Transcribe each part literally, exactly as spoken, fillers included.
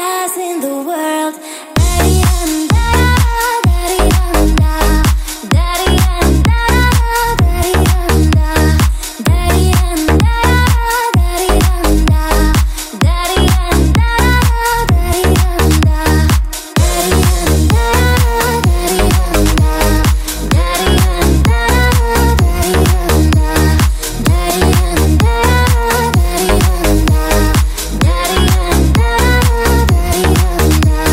guys in the world. Daddy and da, daddy and da, daddy and da, daddy and da, daddy and da, daddy and da, daddy and da, daddy and da, daddy and da, daddy and da, daddy and da, daddy and da, daddy and da, daddy and da, daddy and da, daddy and da.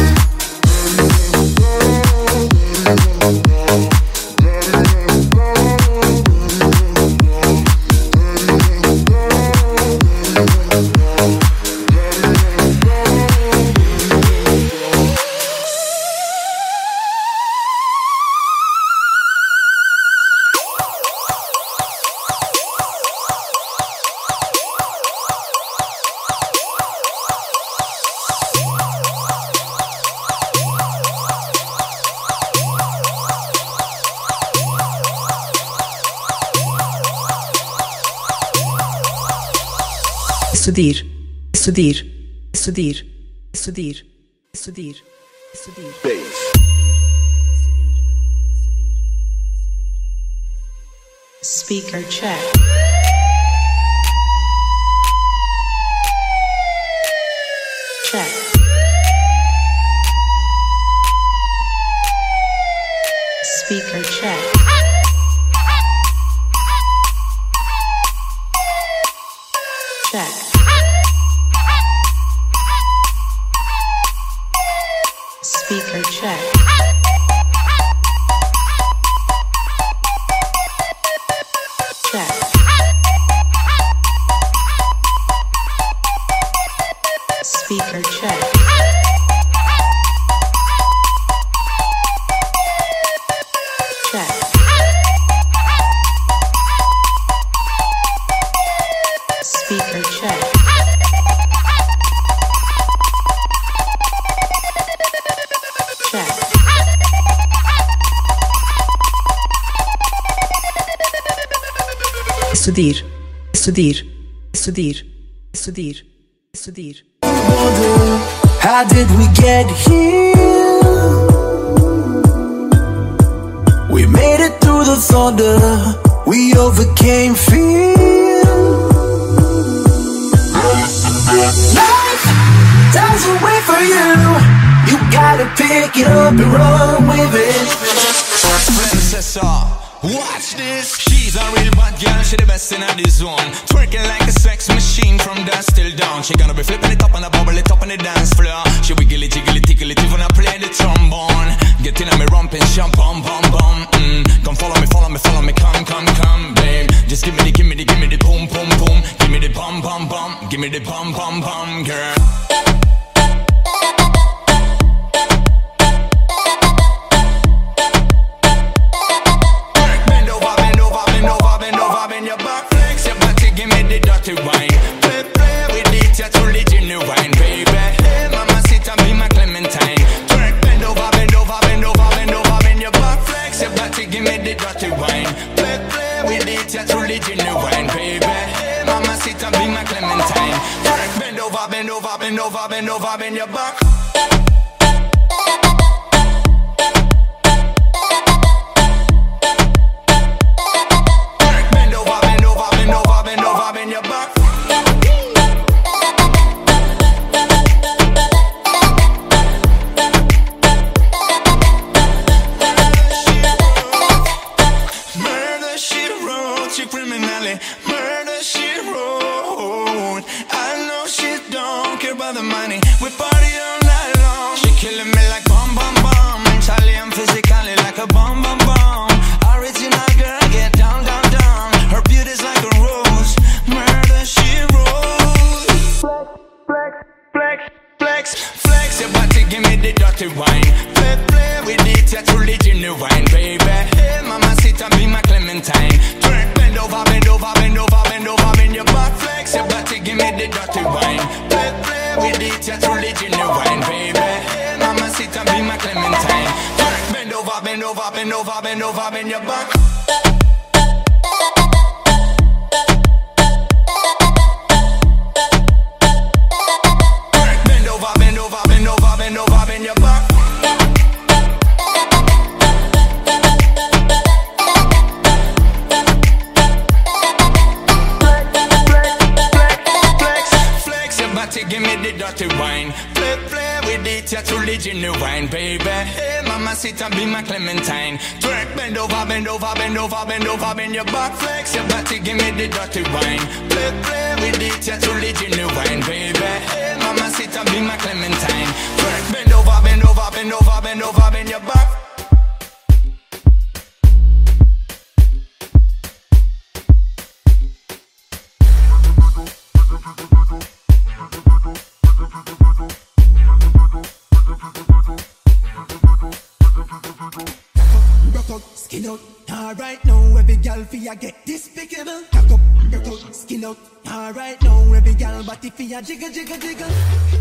Sudir, sudir, sudir, sudir, sudir, sudir. Bass. Speaker check. Check. Speaker check. Check. Speaker check. Check. Speaker check. Check. Speaker check. Check. Sudir, sudir, sudir, sudir, sudir. How did we get here? We made it through the thunder. We overcame fear. Life doesn't wait for you. You gotta pick it up and run with it. Princess, watch this. She's a real bad girl, she the best in the zone. Twerking like a sex machine from dusk till dawn. She gonna be flipping it up and a bubble it up on the dance floor. She wiggly jiggly tickly it when I play the trombone. Get in on me romping, shum bum bum bum. Mm. Come follow me, follow me, follow me, come come come, babe. Just give me the, give me the, give me the boom boom boom. Give me the bum bum bum, give me the bum bum bum, girl. Wine. Play, play with it, you're truly genuine, baby. Hey, mama, sit and be my Clementine. Twerk, bend over, bend over, bend over, bend over, bend your back, flex your body, give me the dirty wine. Play, play with it, you're truly genuine, baby. Hey, mama, sit and be my Clementine. Twerk, bend over, bend over, bend over, bend over, bend your back. Bend over, bend over, bend body, give me the dirty wine. Play, play with it, you're truly genuine, baby. Hey, mama, sit and be my Clementine. Twerk, bend over, bend over, bend over, bend over, bend your back, flex your body, give me the dirty wine. Play, play with it, you're truly genuine, baby. Hey, mama, sit and be my Clementine. Twerk, bend over, bend over, bend over, bend over, bend your back. Rock out, skin out, alright now every gal fi get despicable. Cock up, rock out, skin out, alright now every gal body fi a jiggle jiggle jiggle.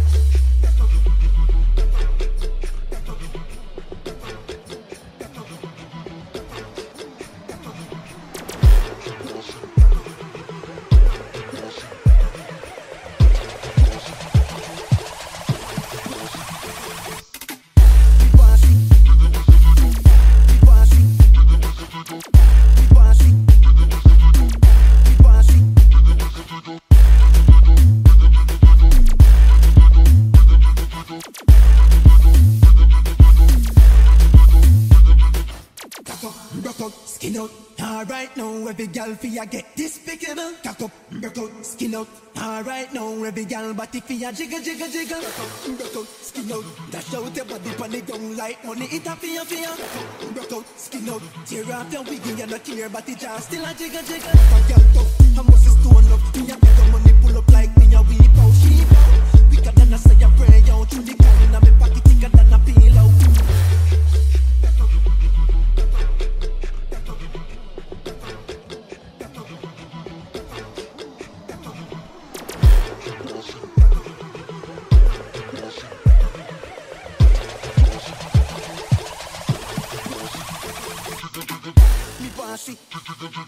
Skin out, alright now every gal fi a get despicable. Cock up, rock out, skin out, alright now every gal body fi a jiggle jiggle jiggle. Rock out, skin out, dash out your body pon the ground like money it a fi a fi a. Rock out, skin out, tear off your wig and you no care but it just still a jiggle jiggle. Fuck gal tough, I must stone up. Me a get the money pull up like me a weep out sheep out. Quicker than a say a prayer out through the gun inna me pocket thicker than a peel out. Me bossy,